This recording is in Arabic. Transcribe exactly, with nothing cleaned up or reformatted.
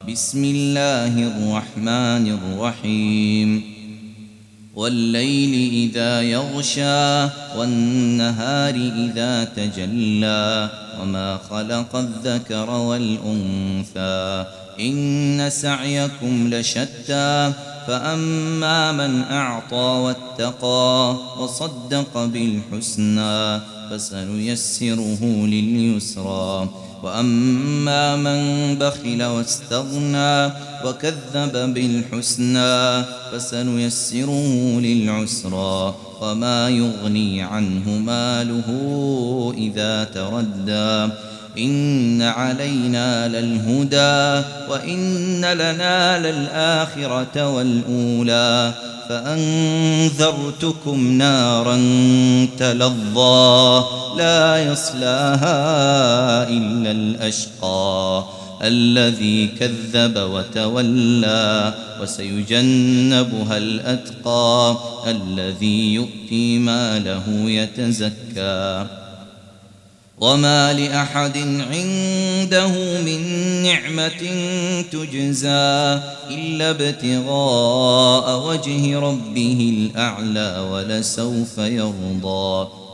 بسم الله الرحمن الرحيم والليل إذا يغشى والنهار إذا تجلى وما خلق الذكر والأنثى إن سعيكم لشتى فأما من أعطى واتقى وصدق بالحسنى فسنيسره لليسرى وأما من بخل واستغنى وكذب بالحسنى فسنيسره للعسرى وما يغني عنه ماله إذا تردى إن علينا للهدى وإن لنا للآخرة والأولى فأنذرتكم نارا تلظى لا يصلاها إلا الأشقى الذي كذب وتولى وسيجنبها الأتقى الذي يؤتي ماله يتزكى وما لأحد عنده من نعمة تجزى إلا ابتغاء وجه ربه الأعلى ولسوف يرضى.